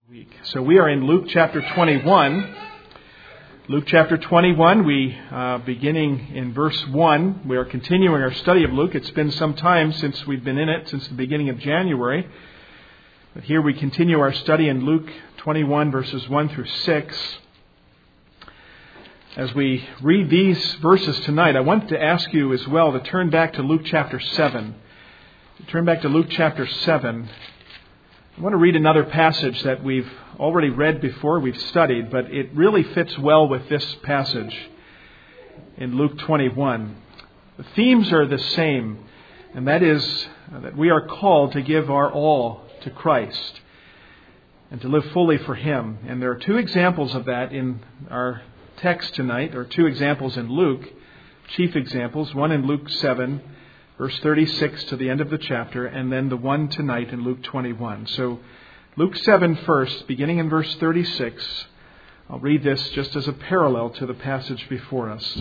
week. So we are in Luke chapter 21. Luke chapter 21, beginning in verse 1, we are continuing our study of Luke. It's been some time since we've been in it, since the beginning of January. But here we continue our study in Luke 21, verses 1 through 6. As we read these verses tonight, I want to ask you as well to turn back to Luke chapter 7. Turn back to Luke chapter 7. I want to read another passage that we've already read before, we've studied, but it really fits well with this passage in Luke 21. The themes are the same, and that is that we are called to give our all to Christ and to live fully for Him. And there are two examples of that in our text tonight, or two examples in Luke, chief examples, one in Luke 7, verse 36 to the end of the chapter, and then the one tonight in Luke 21. So Luke 7 first, beginning in verse 36. I'll read this just as a parallel to the passage before us.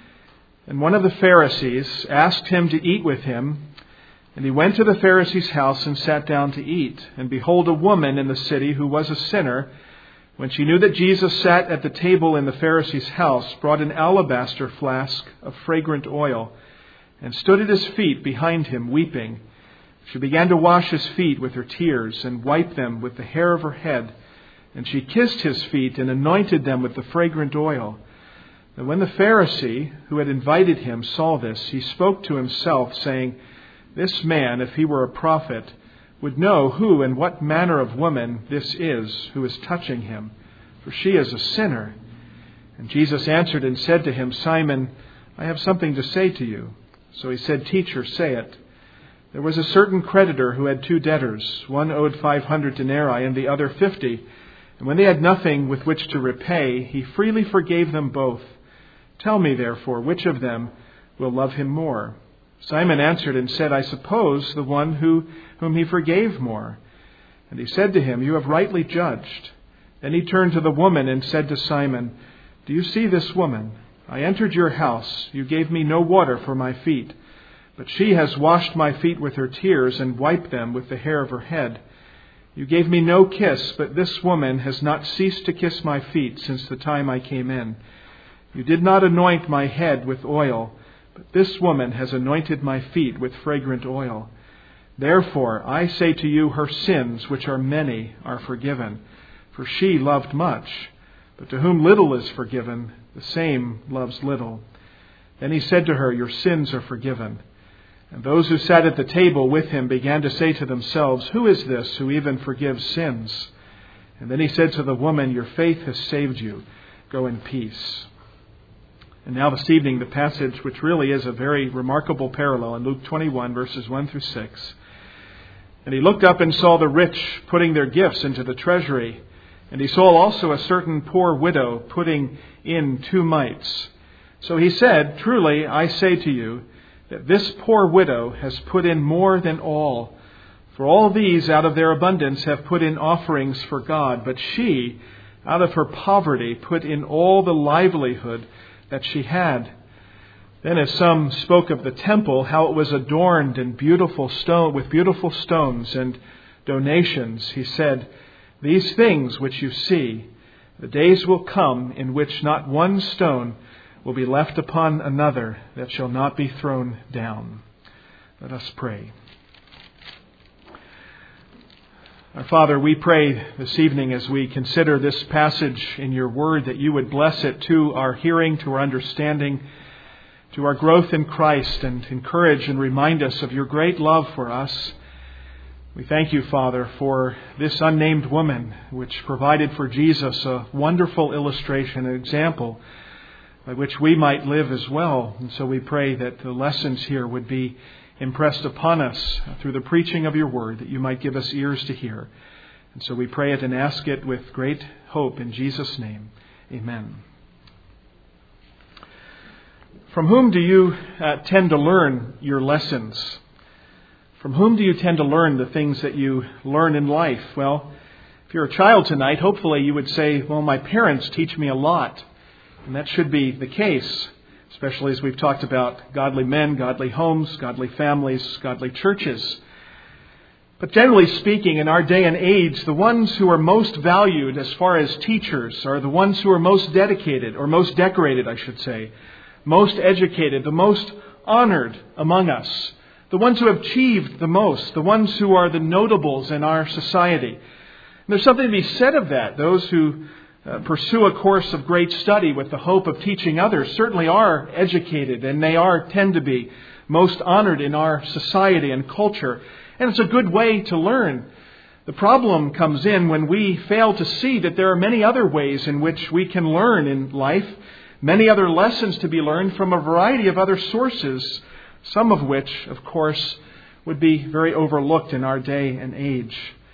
And one of the Pharisees asked him to eat with him, and he went to the Pharisee's house and sat down to eat. And behold, a woman in the city who was a sinner, when she knew that Jesus sat at the table in the Pharisee's house, brought an alabaster flask of fragrant oil, and stood at his feet behind him, weeping. She began to wash his feet with her tears and wipe them with the hair of her head. And she kissed his feet and anointed them with the fragrant oil. And when the Pharisee who had invited him saw this, he spoke to himself, saying, "This man, if he were a prophet, would know who and what manner of woman this is who is touching him, for she is a sinner." And Jesus answered and said to him, "Simon, I have something to say to you." So he said, "Teacher, say it." There was a certain creditor who had two debtors. One owed 500 denarii and the other 50. And when they had nothing with which to repay, he freely forgave them both. "Tell me, therefore, which of them will love him more?" Simon answered and said, "I suppose the one whom he forgave more." And he said to him, "You have rightly judged." Then he turned to the woman and said to Simon, "Do you see this woman? I entered your house. You gave me no water for my feet, but she has washed my feet with her tears and wiped them with the hair of her head. You gave me no kiss, but this woman has not ceased to kiss my feet since the time I came in. You did not anoint my head with oil, but this woman has anointed my feet with fragrant oil. Therefore, I say to you, her sins, which are many, are forgiven, for she loved much. But to whom little is forgiven, the same loves little." Then he said to her, "Your sins are forgiven." And those who sat at the table with him began to say to themselves, "Who is this who even forgives sins?" And then he said to the woman, "Your faith has saved you. Go in peace." And now this evening, the passage which really is a very remarkable parallel in Luke 21, verses 1 through 6. And he looked up and saw the rich putting their gifts into the treasury. And he saw also a certain poor widow putting in 2 mites. So he said, "Truly, I say to you, that this poor widow has put in more than all. For all these out of their abundance have put in offerings for God. But she, out of her poverty, put in all the livelihood that she had." Then as some spoke of the temple, how it was adorned in with beautiful stones and donations, he said, "These things which you see, the days will come in which not one stone will be left upon another that shall not be thrown down." Let us pray. Our Father, we pray this evening as we consider this passage in your word that you would bless it to our hearing, to our understanding, to our growth in Christ, and encourage and remind us of your great love for us. We thank you, Father, for this unnamed woman, which provided for Jesus a wonderful illustration, an example by which we might live as well. And so we pray that the lessons here would be impressed upon us through the preaching of your word, that you might give us ears to hear. And so we pray it and ask it with great hope in Jesus' name. Amen. From whom do you tend to learn your lessons? From whom do you tend to learn the things that you learn in life? Well, if you're a child tonight, hopefully you would say, "Well, my parents teach me a lot." And that should be the case, especially as we've talked about godly men, godly homes, godly families, godly churches. But generally speaking, in our day and age, the ones who are most valued as far as teachers are the ones who are most dedicated, or most decorated, I should say, most educated, the most honored among us, the ones who have achieved the most, the ones who are the notables in our society. And there's something to be said of that. Those who pursue a course of great study with the hope of teaching others certainly are educated, and they tend to be most honored in our society and culture. And it's a good way to learn. The problem comes in when we fail to see that there are many other ways in which we can learn in life, many other lessons to be learned from a variety of other sources, some of which, of course, would be very overlooked in our day and age.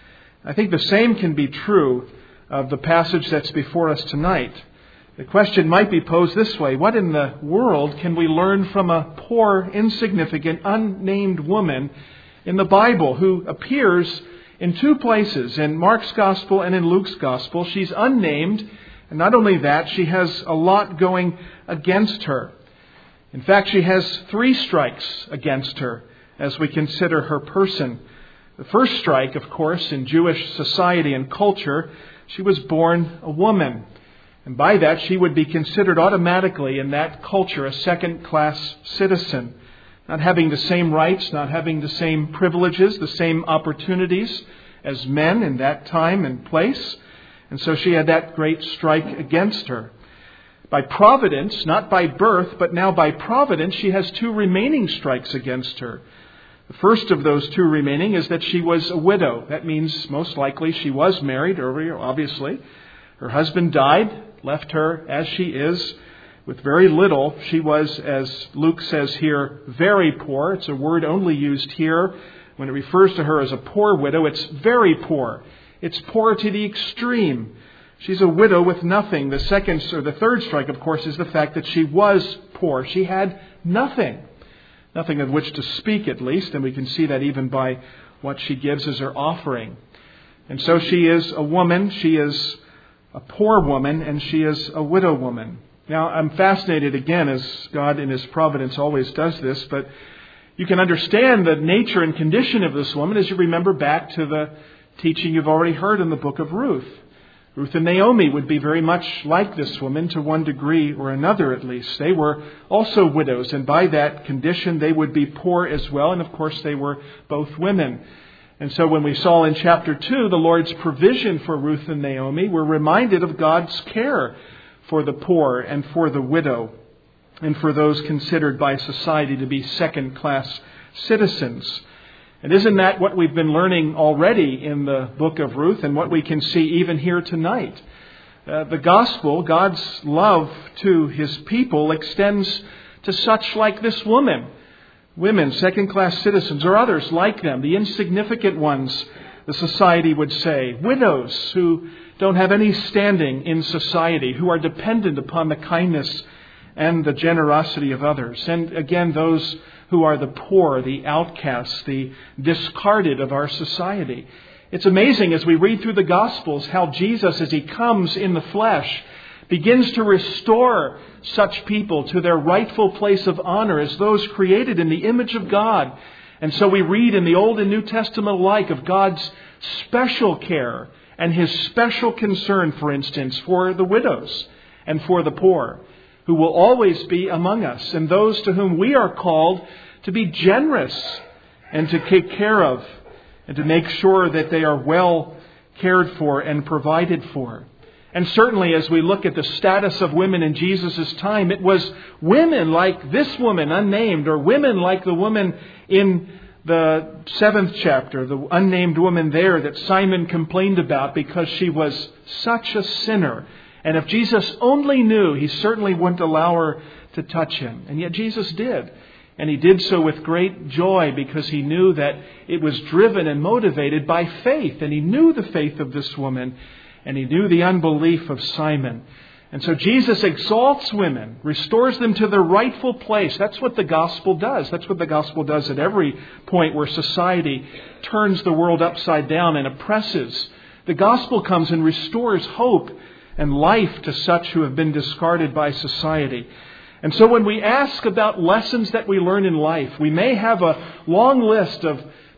I think the same can be true of the passage that's before us tonight. The question might be posed this way: what in the world can we learn from a poor, insignificant, unnamed woman in the Bible who appears in two places, in Mark's Gospel and in Luke's Gospel? She's unnamed, and not only that, she has a lot going against her. In fact, she has 3 strikes against her as we consider her person. The first strike, of course, in Jewish society and culture, she was born a woman. And by that, she would be considered automatically in that culture a second-class citizen, not having the same rights, not having the same privileges, the same opportunities as men in that time and place. And so she had that great strike against her. By providence, not by birth, but now by providence, she has 2 remaining strikes against her. The first of those 2 remaining is that she was a widow. That means most likely she was married earlier, obviously. Her husband died, left her as she is, with very little. She was, as Luke says here, very poor. It's a word only used here. When it refers to her as a poor widow, it's very poor. It's poor to the extreme. She's a widow with nothing. The third strike, of course, is the fact that she was poor. She had nothing. Nothing of which to speak, at least. And we can see that even by what she gives as her offering. And so she is a woman. She is a poor woman, and she is a widow woman. Now, I'm fascinated again, as God in His providence always does this, but you can understand the nature and condition of this woman as you remember back to the teaching you've already heard in the book of Ruth. Ruth and Naomi would be very much like this woman to one degree or another, at least. They were also widows, and by that condition they would be poor as well, and of course they were both women. And so when we saw in chapter 2 the Lord's provision for Ruth and Naomi, we're reminded of God's care for the poor and for the widow and for those considered by society to be second-class citizens. And isn't that what we've been learning already in the book of Ruth and what we can see even here tonight? The gospel, God's love to His people, extends to such like this woman. Women, second-class citizens, or others like them, the insignificant ones, the society would say. Widows who don't have any standing in society, who are dependent upon the kindness and the generosity of others. And again, those who are the poor, the outcasts, the discarded of our society. It's amazing as we read through the Gospels how Jesus, as He comes in the flesh, begins to restore such people to their rightful place of honor as those created in the image of God. And so we read in the Old and New Testament alike of God's special care and His special concern, for instance, for the widows and for the poor, who will always be among us, and those to whom we are called to be generous and to take care of and to make sure that they are well cared for and provided for. And certainly as we look at the status of women in Jesus' time, it was women like this woman, unnamed, or women like the woman in the 7th chapter, the unnamed woman there that Simon complained about because she was such a sinner. And if Jesus only knew, He certainly wouldn't allow her to touch Him. And yet Jesus did. And He did so with great joy because He knew that it was driven and motivated by faith. And He knew the faith of this woman. And He knew the unbelief of Simon. And so Jesus exalts women, restores them to their rightful place. That's what the gospel does. That's what the gospel does at every point where society turns the world upside down and oppresses. The gospel comes and restores hope and life to such who have been discarded by society. And so when we ask about lessons that we learn in life, we may have a long list of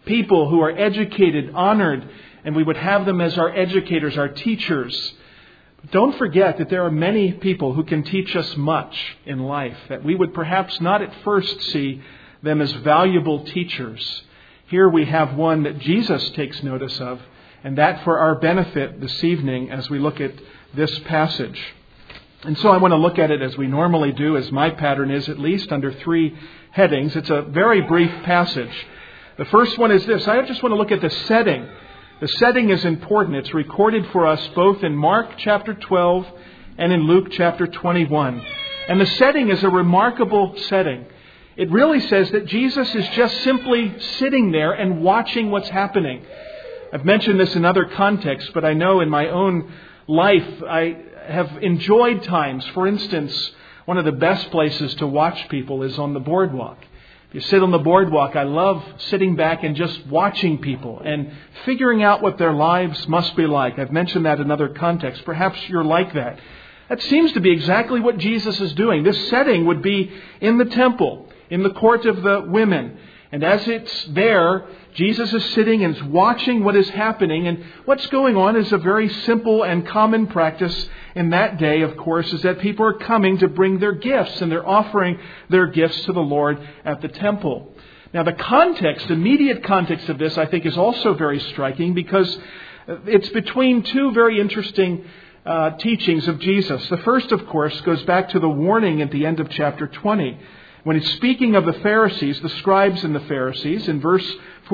people who are educated, honored, and we would have them as our educators, our teachers. But don't forget that there are many people who can teach us much in life, that we would perhaps not at first see them as valuable teachers. Here we have one that Jesus takes notice of, and that for our benefit this evening as we look at this passage. And so I want to look at it as we normally do, as my pattern is, at least under 3 headings. It's a very brief passage. The first one is this. I just want to look at the setting. The setting is important. It's recorded for us both in Mark chapter 12 and in Luke chapter 21. And the setting is a remarkable setting. It really says that Jesus is just simply sitting there and watching what's happening. I've mentioned this in other contexts, but I know in my own life I have enjoyed times. For instance, one of the best places to watch people is on the boardwalk. If you sit on the boardwalk, I love sitting back and just watching people and figuring out what their lives must be like. I've mentioned that in other contexts. Perhaps you're like that. That seems to be exactly what Jesus is doing. This setting would be in the temple, in the court of the women. And as it's there, Jesus is sitting and is watching what is happening. And what's going on is a very simple and common practice in that day, of course, is that people are coming to bring their gifts, and they're offering their gifts to the Lord at the temple. Now, the context, immediate context of this, I think, is also very striking because it's between 2 very interesting teachings of Jesus. The first, of course, goes back to the warning at the end of chapter 20. When he's speaking of the Pharisees, the scribes and the Pharisees, in verse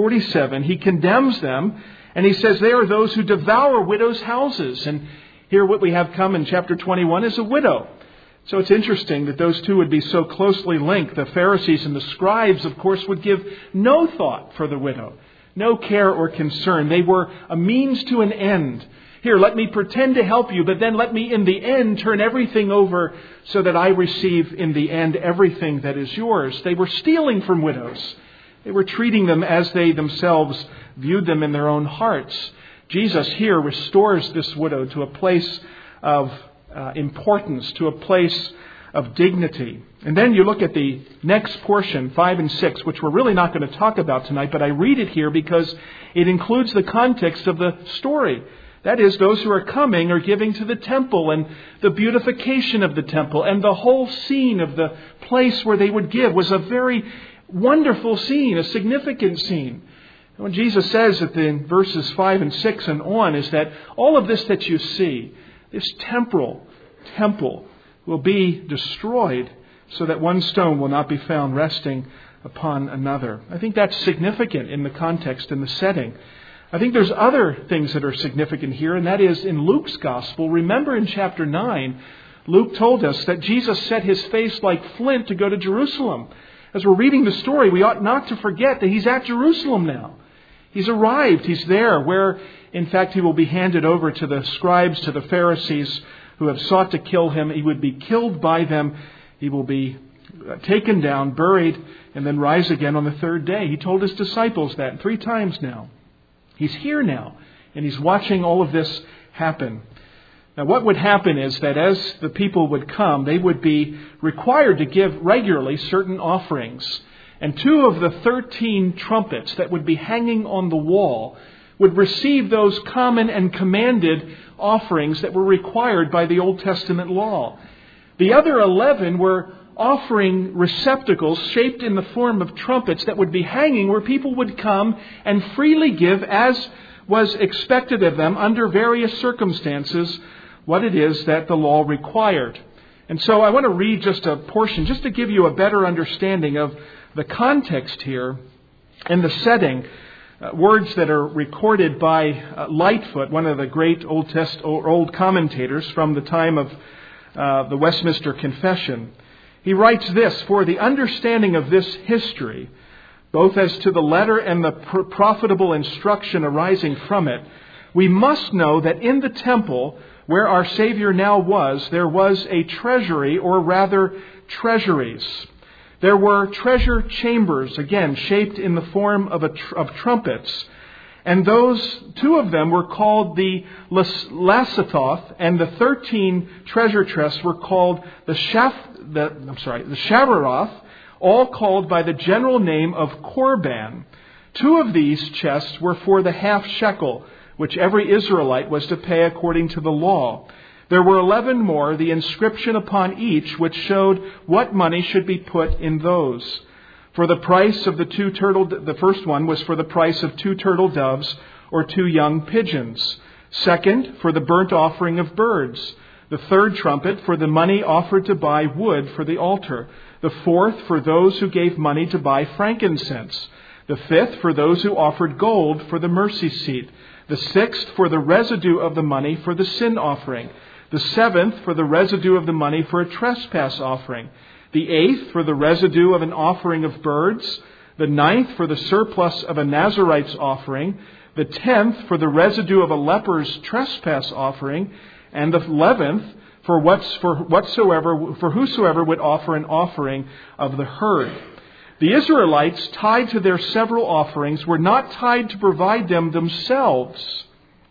47, he condemns them, and he says they are those who devour widows' houses. And here what we have come in chapter 21 is a widow. So it's interesting that those two would be so closely linked. The Pharisees and the scribes, of course, would give no thought for the widow, no care or concern. They were a means to an end. Here, let me pretend to help you, but then let me in the end turn everything over so that I receive in the end everything that is yours. They were stealing from widows. They were treating them as they themselves viewed them in their own hearts. Jesus here restores this widow to a place of importance, to a place of dignity. And then you look at the next portion, 5 and 6, which we're really not going to talk about tonight, but I read it here because it includes the context of the story. That is, those who are coming are giving to the temple and the beautification of the temple, and the whole scene of the place where they would give was a very wonderful scene, a significant scene. And what Jesus says at the verses 5 and 6 and on is that all of this that you see, this temporal temple, will be destroyed so that one stone will not be found resting upon another. I think that's significant in the context and the setting. I think there's other things that are significant here, and that is in Luke's gospel. Remember in chapter 9, Luke told us that Jesus set his face like flint to go to Jerusalem. As we're reading the story, we ought not to forget that he's at Jerusalem now. He's arrived. He's there where, in fact, he will be handed over to the scribes, to the Pharisees who have sought to kill him. He would be killed by them. He will be taken down, buried, and then rise again on the 3rd day. He told his disciples that 3 times now. He's here now, and he's watching all of this happen. Now, what would happen is that as the people would come, they would be required to give regularly certain offerings. And 2 of the 13 trumpets that would be hanging on the wall would receive those common and commanded offerings that were required by the Old Testament law. The other 11 were offering receptacles shaped in the form of trumpets that would be hanging where people would come and freely give, as was expected of them under various circumstances, what it is that the law required. And so I want to read just a portion just to give you a better understanding of the context here and the setting. Words that are recorded by Lightfoot, one of the great Old commentators from the time of the Westminster Confession. He writes this: "For the understanding of this history, both as to the letter and the profitable instruction arising from it, we must know that in the temple where our Savior now was, there was a treasury, or rather treasuries. There were treasure chambers, again, shaped in the form of trumpets. And those 2 of them were called the Lasathoth, and the 13 treasure chests were called the Shavaroth, all called by the general name of Korban. 2 of these chests were for the half shekel, which every Israelite was to pay according to the law. There were 11 more, the inscription upon each, which showed what money should be put in those. For the price of the first one was for the price of 2 turtle doves or 2 young pigeons. Second, for the burnt offering of birds. The third trumpet for the money offered to buy wood for the altar. The fourth for those who gave money to buy frankincense. The fifth for those who offered gold for the mercy seat. The sixth for the residue of the money for the sin offering. The seventh for the residue of the money for a trespass offering. The eighth for the residue of an offering of birds. The ninth for the surplus of a Nazarite's offering. The 10th for the residue of a leper's trespass offering. And the 11th for whosoever would offer an offering of the herd. The Israelites, tied to their several offerings, were not tied to provide them themselves,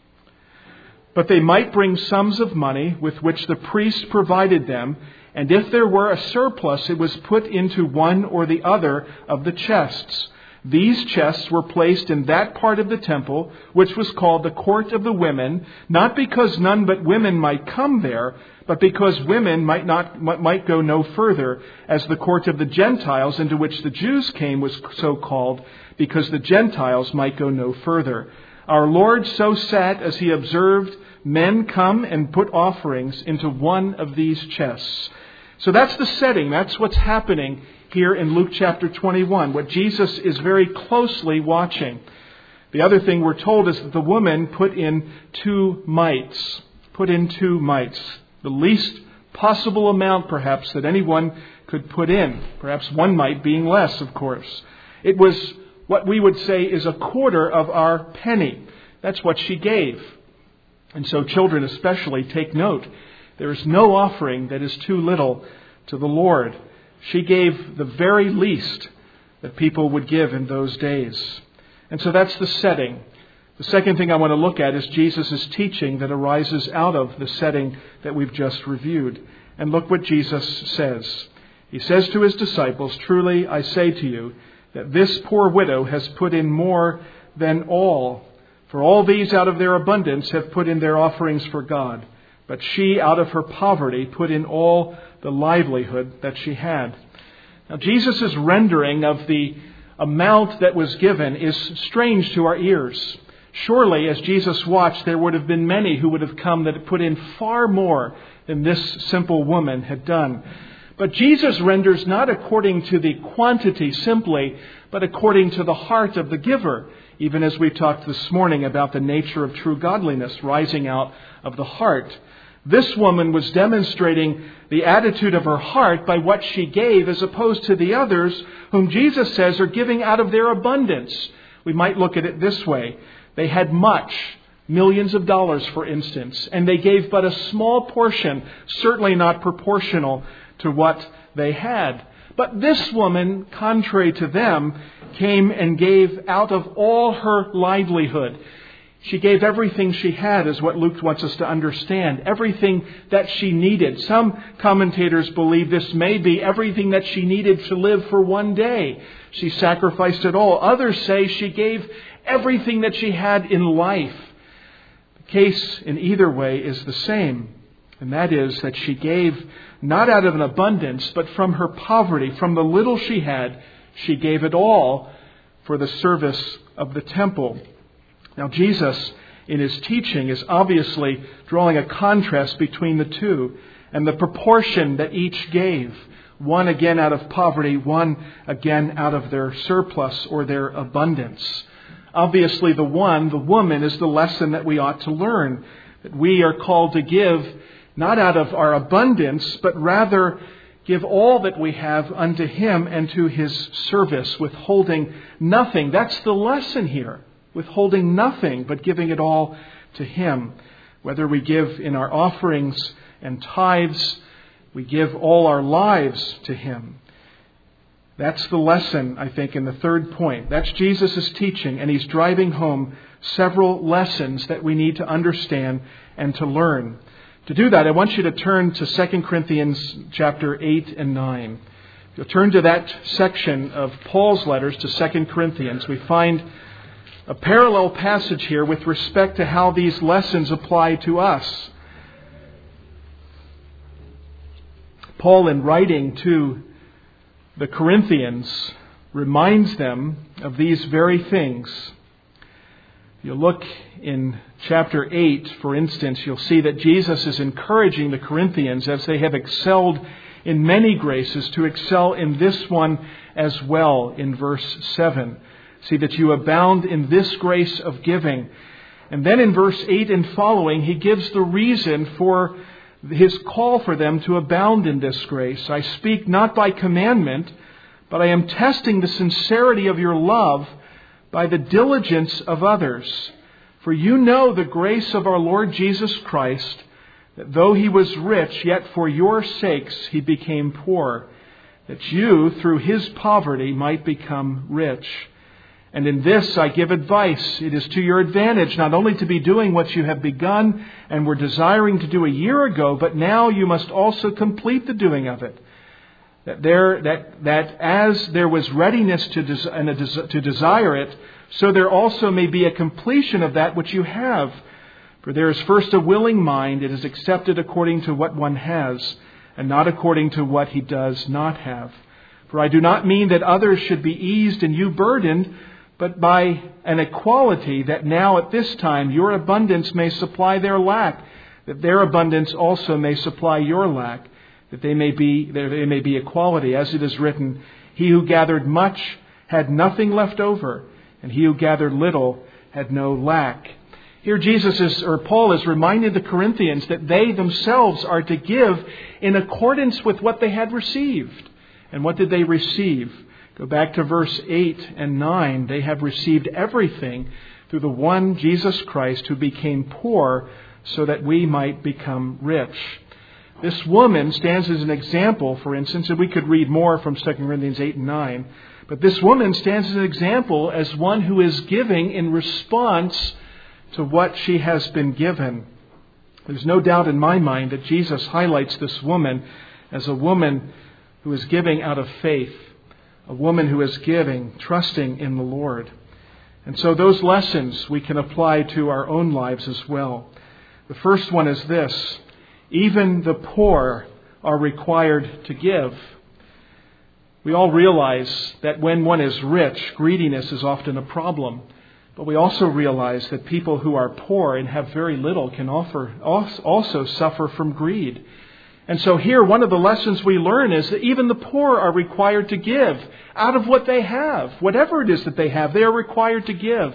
but they might bring sums of money with which the priest provided them, and if there were a surplus, it was put into one or the other of the chests. These chests were placed in that part of the temple, which was called the court of the women, not because none but women might come there, but because women might go no further, as the court of the Gentiles into which the Jews came was so called, because the Gentiles might go no further. Our Lord so sat as he observed men come and put offerings into one of these chests. So that's the setting. That's what's happening here in Luke chapter 21, what Jesus is very closely watching. The other thing we're told is that the woman put in 2 mites. Put in 2 mites. The least possible amount, perhaps, that anyone could put in. Perhaps 1 mite being less, of course. It was what we would say is a quarter of our penny. That's what she gave. And so children especially take note. There is no offering that is too little to the Lord. She gave the very least that people would give in those days. And so that's the setting. The second thing I want to look at is Jesus' teaching that arises out of the setting that we've just reviewed. And look what Jesus says. He says to his disciples, "Truly I say to you that this poor widow has put in more than all. For all these out of their abundance have put in their offerings for God. But she out of her poverty put in all the livelihood that she had." Now Jesus' rendering of the amount that was given is strange to our ears. Surely, as Jesus watched, there would have been many who would have come that had put in far more than this simple woman had done. But Jesus renders not according to the quantity simply, but according to the heart of the giver, even as we talked this morning about the nature of true godliness rising out of the heart. This woman was demonstrating the attitude of her heart by what she gave, as opposed to the others whom Jesus says are giving out of their abundance. We might look at it this way. They had much, millions of dollars, for instance, and they gave but a small portion, certainly not proportional to what they had. But this woman, contrary to them, came and gave out of all her livelihood. She gave everything she had, is what Luke wants us to understand. Everything that she needed. Some commentators believe this may be everything that she needed to live for one day. She sacrificed it all. Others say she gave everything that she had in life. The case in either way is the same. And that is that she gave not out of an abundance, but from her poverty, from the little she had, she gave it all for the service of the temple. Now Jesus, in his teaching, is obviously drawing a contrast between the two and the proportion that each gave. One again out of poverty, one again out of their surplus or their abundance. Obviously the woman, is the lesson that we ought to learn. That we are called to give not out of our abundance, but rather give all that we have unto Him and to His service, withholding nothing. That's the lesson here. Withholding nothing, but giving it all to Him. Whether we give in our offerings and tithes, we give all our lives to Him. That's the lesson, I think, in the third point. That's Jesus' teaching, and He's driving home several lessons that we need to understand and to learn. To do that, I want you to turn to 2 Corinthians chapter 8 and 9. If you'll turn to that section of Paul's letters to 2 Corinthians, we find a parallel passage here with respect to how these lessons apply to us. Paul, in writing to the Corinthians, reminds them of these very things. You look in chapter 8, for instance, you'll see that Jesus is encouraging the Corinthians, as they have excelled in many graces, to excel in this one as well, in verse 7. See that you abound in this grace of giving. And then in verse 8 and following, he gives the reason for his call for them to abound in this grace. I speak not by commandment, but I am testing the sincerity of your love by the diligence of others. For you know the grace of our Lord Jesus Christ, that though he was rich, yet for your sakes he became poor, that you, through his poverty, might become rich. And in this I give advice. It is to your advantage not only to be doing what you have begun and were desiring to do a year ago, but now you must also complete the doing of it. That as there was readiness to desire it, so there also may be a completion of that which you have. For there is first a willing mind. It is accepted according to what one has, and not according to what he does not have. For I do not mean that others should be eased and you burdened, but by an equality, that now at this time your abundance may supply their lack, that their abundance also may supply your lack, that there may be equality. As it is written, he who gathered much had nothing left over, and he who gathered little had no lack. Here Paul is reminding the Corinthians that they themselves are to give in accordance with what they had received. And what did they receive? Go back to verse 8 and 9. They have received everything through the one Jesus Christ, who became poor so that we might become rich. This woman stands as an example, for instance, and we could read more from 2 Corinthians 8 and 9. But this woman stands as an example as one who is giving in response to what she has been given. There's no doubt in my mind that Jesus highlights this woman as a woman who is giving out of faith, a woman who is giving, trusting in the Lord. And so those lessons we can apply to our own lives as well. The first one is this: even the poor are required to give. We all realize that when one is rich, greediness is often a problem. But we also realize that people who are poor and have very little can also suffer from greed. And so here, one of the lessons we learn is that even the poor are required to give out of what they have. Whatever it is that they have, they are required to give.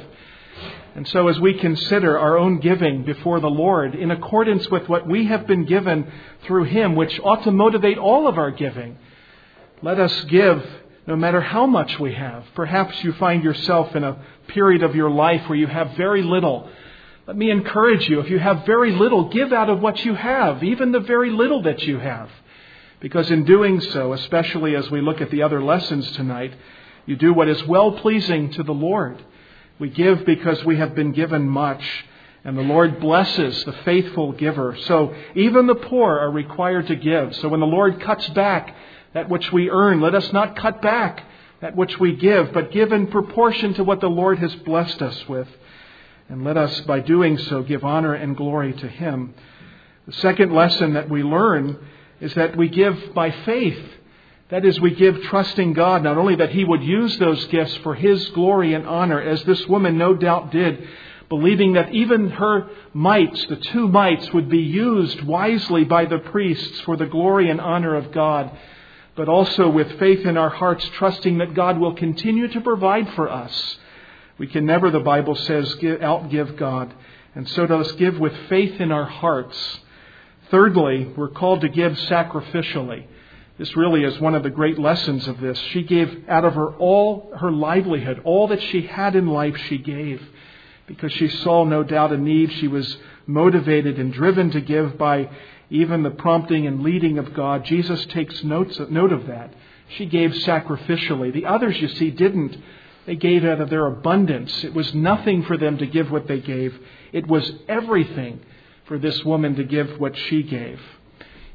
And so as we consider our own giving before the Lord in accordance with what we have been given through Him, which ought to motivate all of our giving, let us give no matter how much we have. Perhaps you find yourself in a period of your life where you have very little. Let me encourage you, if you have very little, give out of what you have, even the very little that you have. Because in doing so, especially as we look at the other lessons tonight, you do what is well-pleasing to the Lord. We give because we have been given much, and the Lord blesses the faithful giver. So even the poor are required to give. So when the Lord cuts back that which we earn, let us not cut back that which we give, but give in proportion to what the Lord has blessed us with. And let us, by doing so, give honor and glory to Him. The second lesson that we learn is that we give by faith. That is, we give trusting God, not only that He would use those gifts for His glory and honor, as this woman no doubt did, believing that even her mites, the 2 mites, would be used wisely by the priests for the glory and honor of God, but also with faith in our hearts, trusting that God will continue to provide for us. We can never, the Bible says, outgive God. And so let us give with faith in our hearts. Thirdly, we're called to give sacrificially. This really is one of the great lessons of this. She gave out of all her livelihood, all that she had in life she gave. Because she saw no doubt a need. She was motivated and driven to give by even the prompting and leading of God. Jesus takes note of that. She gave sacrificially. The others, you see, didn't. They gave out of their abundance. It was nothing for them to give what they gave. It was everything for this woman to give what she gave.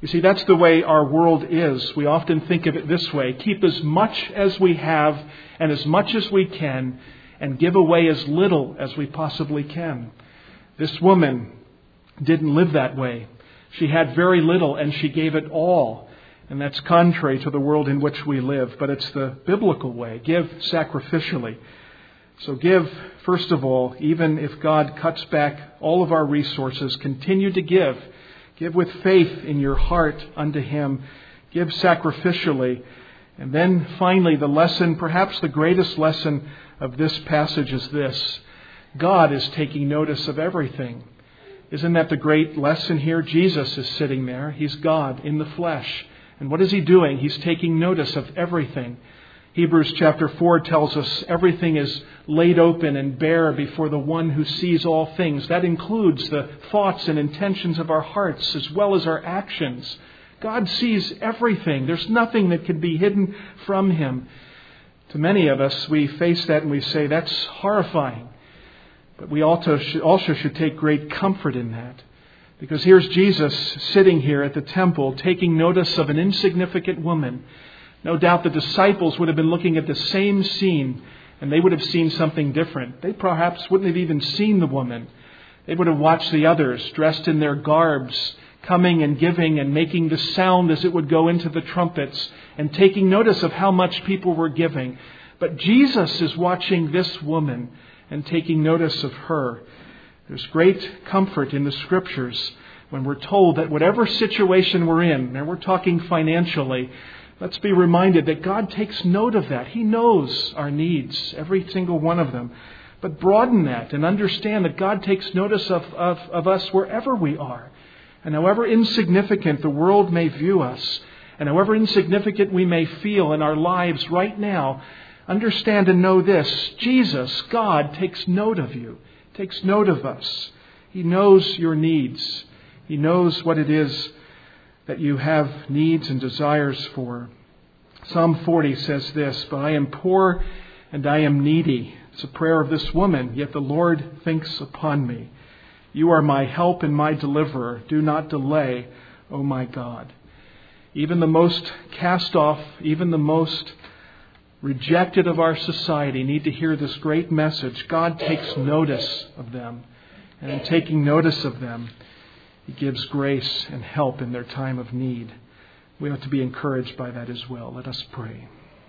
You see, that's the way our world is. We often think of it this way: keep as much as we have and as much as we can, and give away as little as we possibly can. This woman didn't live that way. She had very little and she gave it all. And that's contrary to the world in which we live. But it's the biblical way. Give sacrificially. So give, first of all, even if God cuts back all of our resources, continue to give. Give with faith in your heart unto Him. Give sacrificially. And then finally, the lesson, perhaps the greatest lesson of this passage is this: God is taking notice of everything. Isn't that the great lesson here? Jesus is sitting there. He's God in the flesh. And what is He doing? He's taking notice of everything. Hebrews chapter 4 tells us everything is laid open and bare before the one who sees all things. That includes the thoughts and intentions of our hearts as well as our actions. God sees everything. There's nothing that can be hidden from Him. To many of us, we face that and we say, that's horrifying. But we also should take great comfort in that. Because here's Jesus sitting here at the temple taking notice of an insignificant woman. No doubt the disciples would have been looking at the same scene and they would have seen something different. They perhaps wouldn't have even seen the woman. They would have watched the others dressed in their garbs, coming and giving and making the sound as it would go into the trumpets and taking notice of how much people were giving. But Jesus is watching this woman and taking notice of her. There's great comfort in the Scriptures when we're told that whatever situation we're in, and we're talking financially, let's be reminded that God takes note of that. He knows our needs, every single one of them. But broaden that and understand that God takes notice of us wherever we are. And however insignificant the world may view us, and however insignificant we may feel in our lives right now, understand and know this: Jesus, God, takes note of you, takes note of us. He knows your needs. He knows what it is that you have needs and desires for. Psalm 40 says this: "But I am poor and I am needy." It's a prayer of this woman, yet the Lord thinks upon me. You are my help and my deliverer. Do not delay, O my God. Even the most cast off, even the most rejected of our society need to hear this great message. God takes notice of them. And in taking notice of them, He gives grace and help in their time of need. We ought to be encouraged by that as well. Let us pray.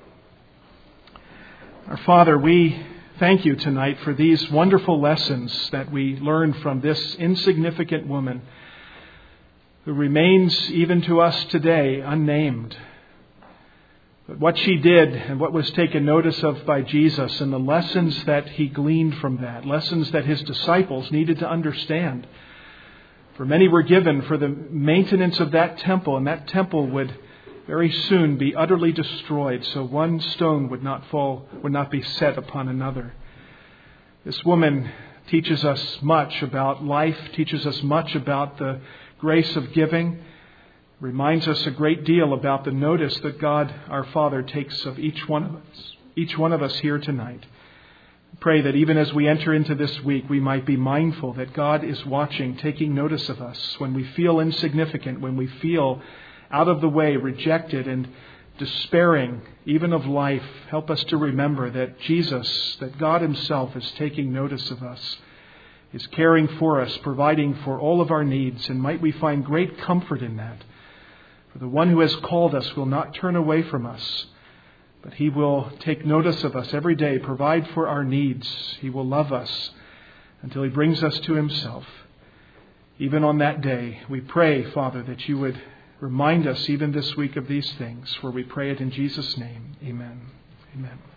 Our Father, we thank You tonight for these wonderful lessons that we learn from this insignificant woman who remains even to us today unnamed. But what she did and what was taken notice of by Jesus and the lessons that He gleaned from that, lessons that His disciples needed to understand. For many were given for the maintenance of that temple, and that temple would very soon be utterly destroyed, so one stone would not be set upon another. This woman teaches us much about life, teaches us much about the grace of giving, reminds us a great deal about the notice that God our Father takes of each one of us here tonight. Pray that even as we enter into this week, we might be mindful that God is watching, taking notice of us when we feel insignificant, when we feel out of the way, rejected and despairing even of life. Help us to remember that Jesus, that God Himself is taking notice of us, is caring for us, providing for all of our needs, and might we find great comfort in that. For the one who has called us will not turn away from us, but He will take notice of us every day, provide for our needs. He will love us until He brings us to Himself. Even on that day, we pray, Father, that You would remind us even this week of these things, for we pray it in Jesus' name. Amen. Amen.